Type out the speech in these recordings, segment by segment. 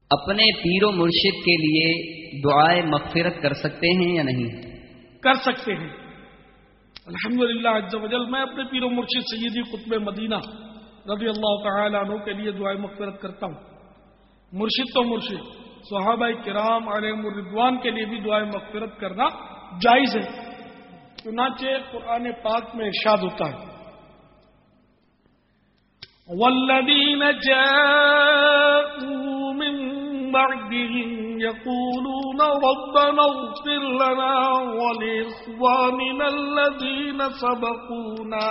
اپنے پیر و مرشد کے لیے دعائے مغفرت کر سکتے ہیں یا نہیں؟ کر سکتے ہیں الحمدللہ عز و جل. میں اپنے پیر و مرشد سیدی قطب مدینہ رضی اللہ تعالی عنہ کے لیے دعائے مغفرت کرتا ہوں. مرشد تو مرشد، صحابہ کرام علیہم الرضوان کے لیے بھی دعائے مغفرت کرنا جائز ہے. چنانچہ قرآن پاک میں ارشاد ہوتا ہے والذین جاءوا من بعدهم يقولون ربنا اغفر لنا ولإخواننا الذين سبقونا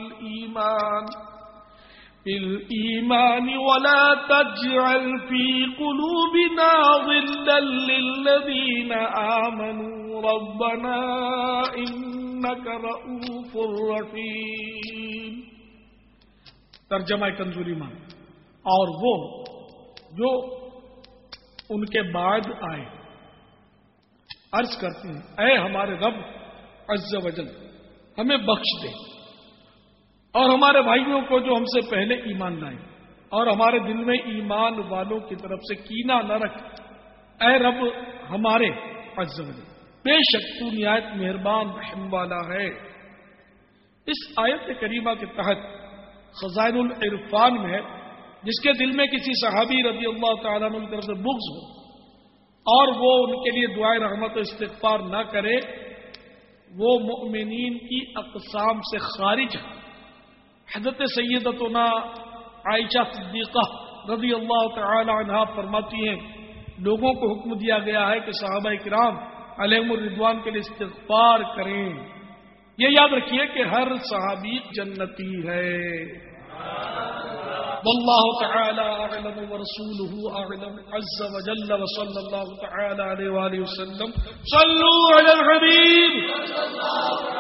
بالإيمان ولا تجعل في قلوبنا غلا للذين آمنوا ربنا إنك رؤوف رحيم. ترجمہ کنزول ایمان. اور وہ جو ان کے بعد آئے عرض کرتے ہیں اے ہمارے رب عز و جل ہمیں بخش دے، اور ہمارے بھائیوں کو جو ہم سے پہلے ایمان لائے، اور ہمارے دل میں ایمان والوں کی طرف سے کینہ نہ رکھ. اے رب ہمارے عز و جل بے شک تو نہایت مہربان رحم والا ہے. اس آیت کریمہ کے تحت خزائن العرفان میں ہے جس کے دل میں کسی صحابی رضی اللہ تعالیٰ عنہ کی طرف سے بغض ہو اور وہ ان کے لیے دعائے رحمت و استغفار نہ کرے، وہ مؤمنین کی اقسام سے خارج ہے. حضرت سیدتنا عائشہ صدیقہ رضی اللہ تعالی عنہا فرماتی ہیں لوگوں کو حکم دیا گیا ہے کہ صحابہ کرام علیہم الرضوان کے لیے استغفار کریں. یہ یاد رکھیے کہ ہر صحابی جنتی ہے. واللہ تعالی اعلم ورسولہ اعلم عز وجل وصلی اللہ تعالی علیہ وآلہ وسلم. صلوا علی الحبیب.